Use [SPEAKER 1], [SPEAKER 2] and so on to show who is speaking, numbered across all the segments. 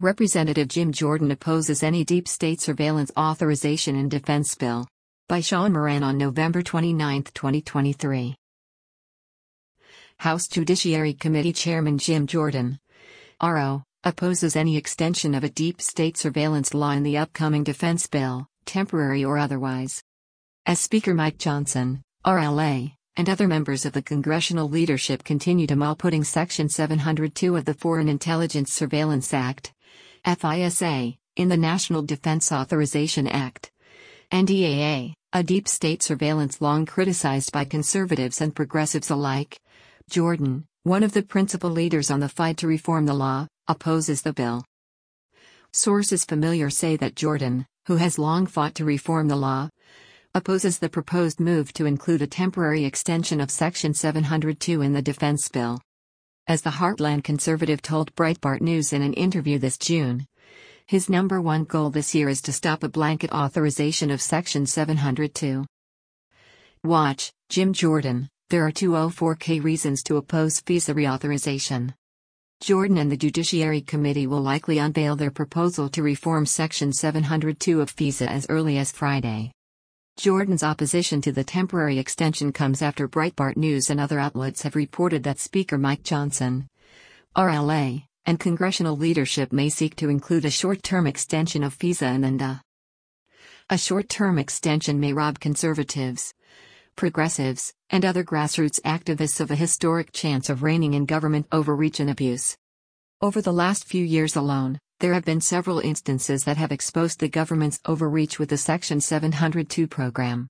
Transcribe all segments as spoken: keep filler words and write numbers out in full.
[SPEAKER 1] Representative Jim Jordan opposes any deep state surveillance authorization and defense bill. By Sean Moran on November twenty-ninth, twenty twenty-three. House Judiciary Committee Chairman Jim Jordan, R O, opposes any extension of a deep state surveillance law in the upcoming defense bill, temporary or otherwise. As Speaker Mike Johnson, R L A, and other members of the congressional leadership continue to mull putting Section seven hundred two of the Foreign Intelligence Surveillance Act, FISA, in the National Defense Authorization Act, N D A A, a deep state surveillance long criticized by conservatives and progressives alike. Jordan, one of the principal leaders on the fight to reform the law, opposes the bill. Sources familiar say that Jordan, who has long fought to reform the law, opposes the proposed move to include a temporary extension of Section seven hundred two in the defense bill. As the Heartland conservative told Breitbart News in an interview this June, his number one goal this year is to stop a blanket authorization of Section seven hundred two. Watch, Jim Jordan, there are two hundred four K reasons to oppose FISA reauthorization. Jordan and the Judiciary Committee will likely unveil their proposal to reform Section seven hundred two of FISA as early as Friday. Jordan's opposition to the temporary extension comes after Breitbart News and other outlets have reported that Speaker Mike Johnson, R L A, and congressional leadership may seek to include a short-term extension of FISA and N D A. A short-term extension may rob conservatives, progressives, and other grassroots activists of a historic chance of reining in government overreach and abuse. Over the last few years alone, there have been several instances that have exposed the government's overreach with the Section seven hundred two program.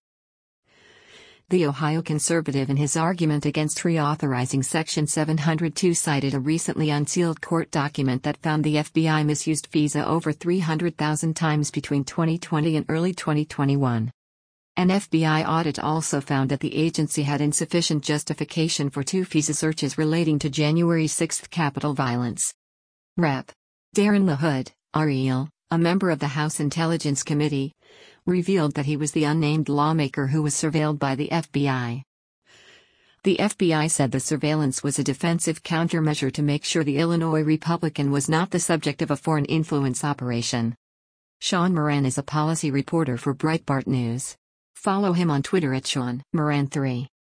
[SPEAKER 1] The Ohio conservative in his argument against reauthorizing Section seven hundred two cited a recently unsealed court document that found the F B I misused FISA over three hundred thousand times between twenty twenty and early twenty twenty-one. An F B I audit also found that the agency had insufficient justification for two FISA searches relating to January sixth Capitol violence. Representative Darren LaHood, R E L, a member of the House Intelligence Committee, revealed that he was the unnamed lawmaker who was surveilled by the F B I. The F B I said the surveillance was a defensive countermeasure to make sure the Illinois Republican was not the subject of a foreign influence operation. Sean Moran is a policy reporter for Breitbart News. Follow him on Twitter at Sean Moran three.